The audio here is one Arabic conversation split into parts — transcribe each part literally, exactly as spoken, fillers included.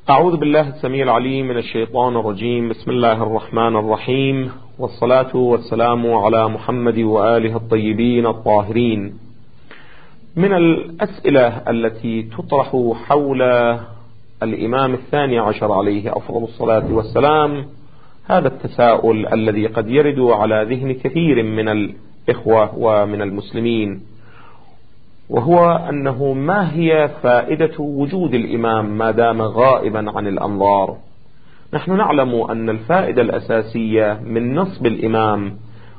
أعوذ بالله السميع العليم من الشيطان الرجيم. بسم الله الرحمن الرحيم، والصلاة والسلام على محمد وآله الطيبين الطاهرين. من الأسئلة التي تطرح حول الإمام الثاني عشر عليه أفضل الصلاة والسلام هذا التساؤل الذي قد يرد على ذهن كثير من الإخوة ومن المسلمين، وهو أنه ما هي فائدة وجود الإمام ما دام غائبا عن الأنظار؟ نحن نعلم أن الفائدة الأساسية من نصب الإمام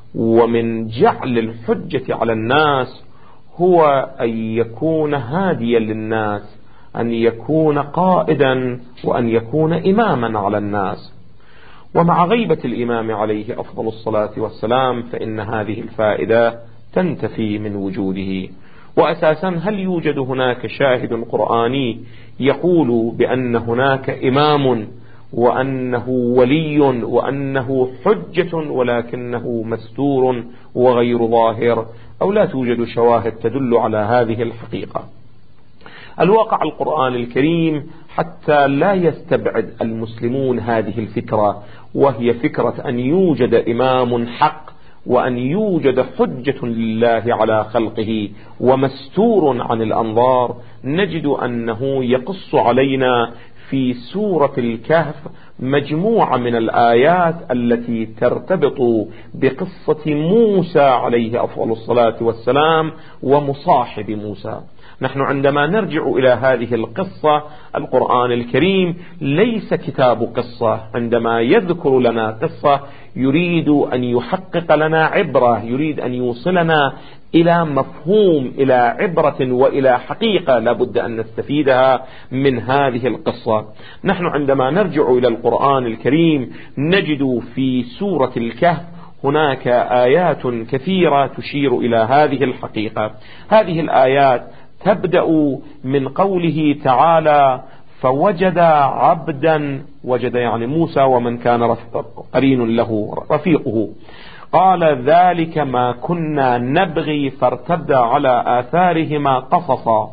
ومن جعل الحجة على الناس هو أن يكون هاديا للناس، أن يكون قائدا، وأن يكون إماما على الناس. ومع غيبة الإمام عليه أفضل الصلاة والسلام فإن هذه الفائدة تنتفي من وجوده. وأساسا هل يوجد هناك شاهد قرآني يقول بأن هناك إمام وأنه ولي وأنه حجة ولكنه مستور وغير ظاهر، أو لا توجد شواهد تدل على هذه الحقيقة؟ الواقع القرآن الكريم حتى لا يستبعد المسلمون هذه الفكرة، وهي فكرة أن يوجد إمام حق وأن يوجد حجة لله على خلقه ومستور عن الأنظار، نجد أنه يقص علينا في سورة الكهف مجموعة من الآيات التي ترتبط بقصة موسى عليه أفضل الصلاة والسلام ومصاحب موسى. نحن عندما نرجع إلى هذه القصة، القرآن الكريم ليس كتاب قصة. عندما يذكر لنا قصة يريد أن يحقق لنا عبرة، يريد أن يوصلنا إلى مفهوم، إلى عبرة وإلى حقيقة لابد أن نستفيدها من هذه القصة. نحن عندما نرجع إلى القرآن الكريم نجد في سورة الكهف هناك آيات كثيرة تشير إلى هذه الحقيقة. هذه الآيات تبدأ من قوله تعالى: فوجد عبدا، وجد يعني موسى ومن كان قرين له رفيقه، قال ذلك ما كنا نبغي فارتد على آثارهما قصصا،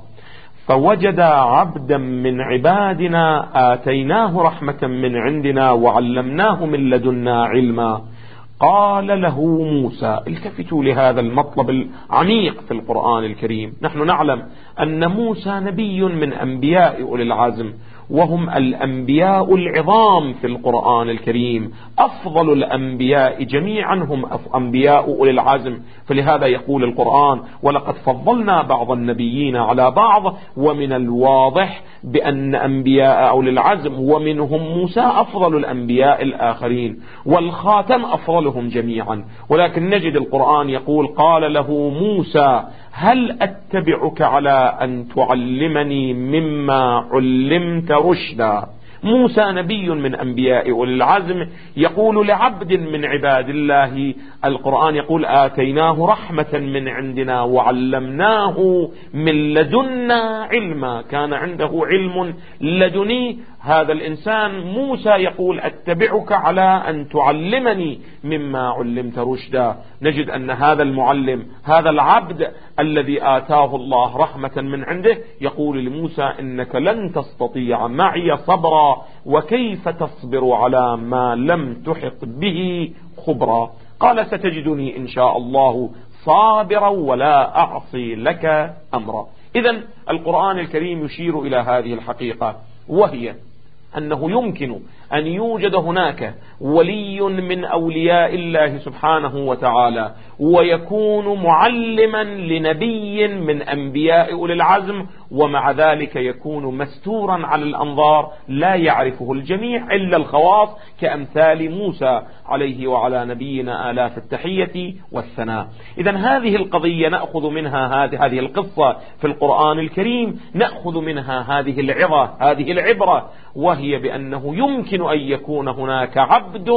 فوجد عبدا من عبادنا آتيناه رحمة من عندنا وعلمناه من لدنا علما، قال له موسى. التفتوا لهذا المطلب العميق في القرآن الكريم. نحن نعلم أن موسى نبي من أنبياء أولي العزم، وهم الأنبياء العظام في القرآن الكريم. أفضل الأنبياء جميعا هم أنبياء أولي العزم، فلهذا يقول القرآن: ولقد فضلنا بعض النبيين على بعض. ومن الواضح بأن أنبياء أولي العزم ومنهم موسى أفضل الأنبياء الآخرين، والخاتم أفضلهم جميعا. ولكن نجد القرآن يقول: قال له موسى هل أتبعك على أن تعلمني مما علمت رشدا. موسى نبي من أنبياء أولي العزم يقول لعبد من عباد الله، القرآن يقول: آتيناه رحمة من عندنا وعلمناه من لدنا علما. كان عنده علم لدني هذا الإنسان. موسى يقول: أتبعك على أن تعلمني مما علمت رشدا. نجد أن هذا المعلم، هذا العبد الذي آتاه الله رحمة من عنده، يقول لموسى: إنك لن تستطيع معي صبرا، وكيف تصبر على ما لم تحط به خبرا. قال: ستجدني إن شاء الله صابرا ولا أعصي لك أمرا. إذن القرآن الكريم يشير إلى هذه الحقيقة، وهي أنه يمكن أن يوجد هناك ولي من أولياء الله سبحانه وتعالى ويكون معلما لنبي من أنبياء أولي العزم، ومع ذلك يكون مستورا على الأنظار لا يعرفه الجميع إلا الخواص، كأمثال موسى عليه وعلى نبينا آلاف التحية والثناء. إذن هذه القضية نأخذ منها هذه هذه القصة في القرآن الكريم، نأخذ منها هذه العظة، هذه العبرة، وهي بأنه يمكن أن يكون هناك عبد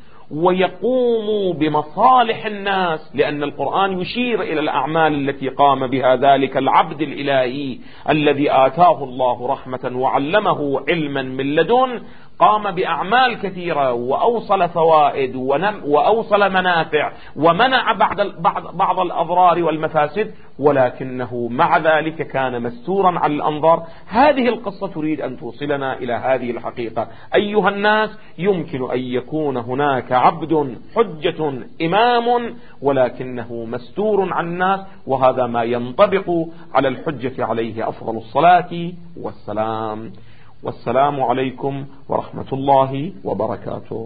ويقوم بمصالح الناس، لأن القرآن يشير إلى الأعمال التي قام بها ذلك العبد الإلهي الذي آتاه الله رحمة وعلمه علما من لدن. قام بأعمال كثيرة وأوصل فوائد وأوصل منافع ومنع بعض بعض الأضرار والمفاسد، ولكنه مع ذلك كان مستورا على الأنظار. هذه القصة تريد أن توصلنا إلى هذه الحقيقة. أيها الناس، يمكن أن يكون هناك عبد حجة إمام ولكنه مستور عن الناس، وهذا ما ينطبق على الحجة عليه أفضل الصلاة والسلام. والسلام عليكم ورحمة الله وبركاته.